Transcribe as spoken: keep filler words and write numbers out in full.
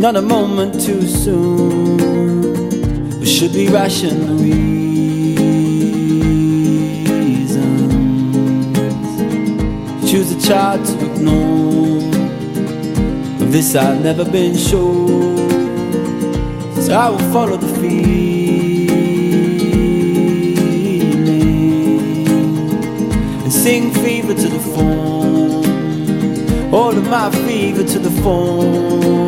not a moment too soon. There should be rational reasons. Choose a child to ignore. Of this I've never been sure. So I will follow the feeling and sing fever to the phone. All of my fever to the phone.